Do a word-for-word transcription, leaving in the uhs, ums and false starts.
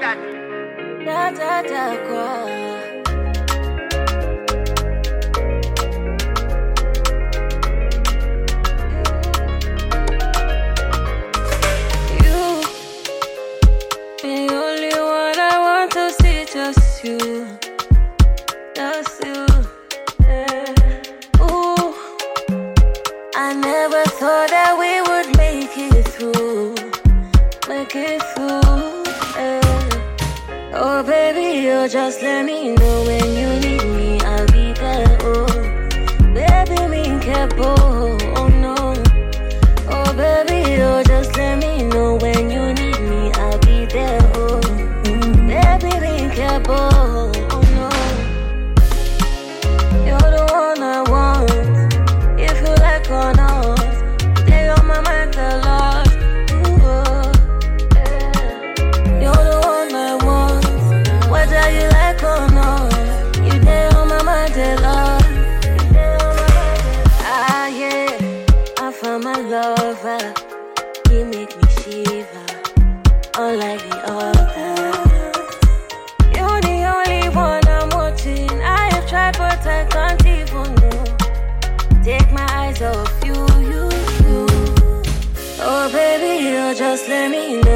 Da da da qua. You, the only one I want to see, just you, just you. Yeah. Ooh, I never thought that we would make it through, make it through. Yeah. Oh baby, you just let me know when you need me, I'll be there. Oh, baby, me careful. Oh no. Oh baby, you just let me know when you need me, I'll be there. Oh, mm, baby, be careful. Oh no, you're the one I want. If you like or not, stay on my mind a lot. Ooh, oh, yeah. You're the one I want. Whether you like or not, you stay on my mind a lot. You stay on my mind. Ah yeah, I found my lover. You make me shiver, unlike the others. You're the only one I'm watching. I have tried, but I can't even know. Take my eyes off you, you, you. Oh baby, you just let me know.